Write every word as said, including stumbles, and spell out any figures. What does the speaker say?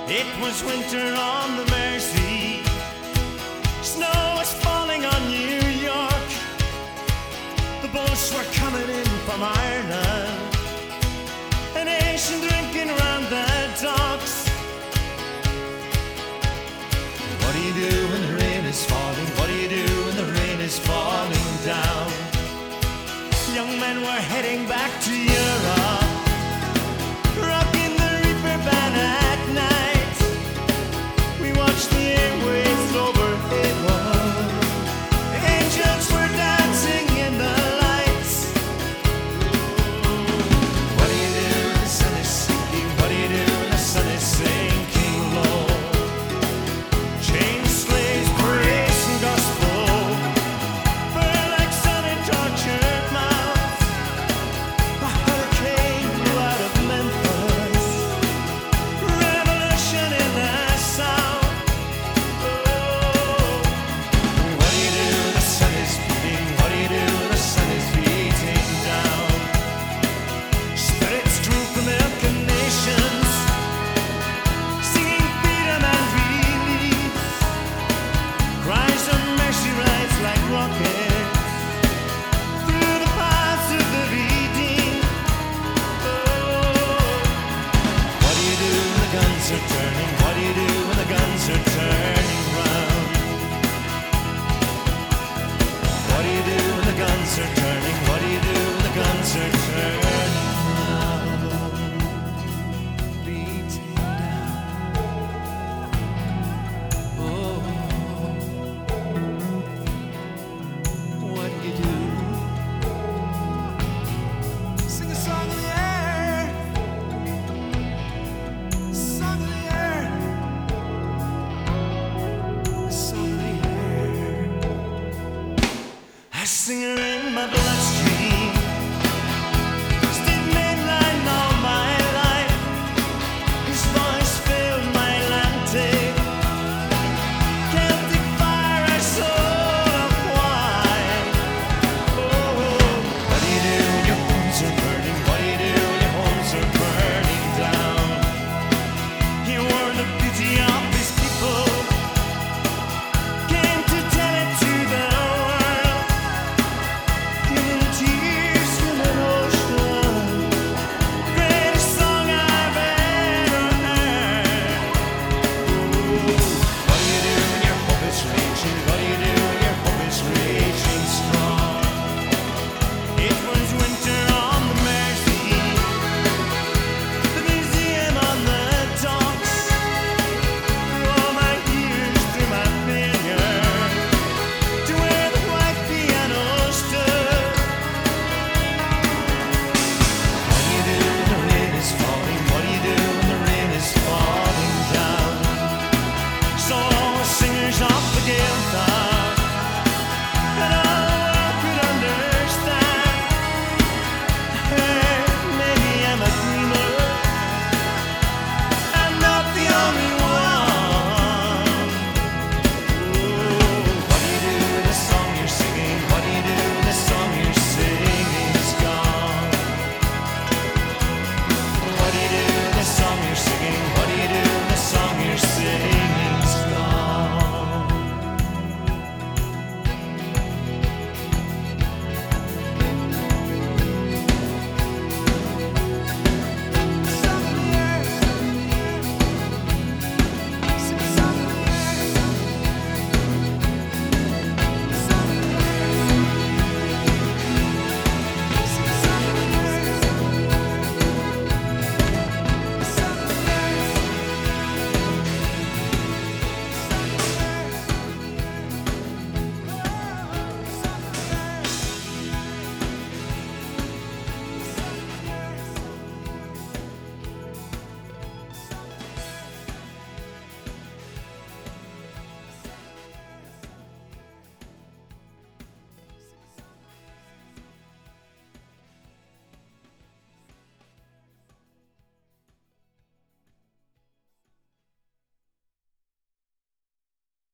It was winter on the Mersey. Snow was falling on New York. The boats were coming in from Ireland. A nation drinking around the docks. What do you do when the rain is falling? What do you do when the rain is falling down? Young men were heading back to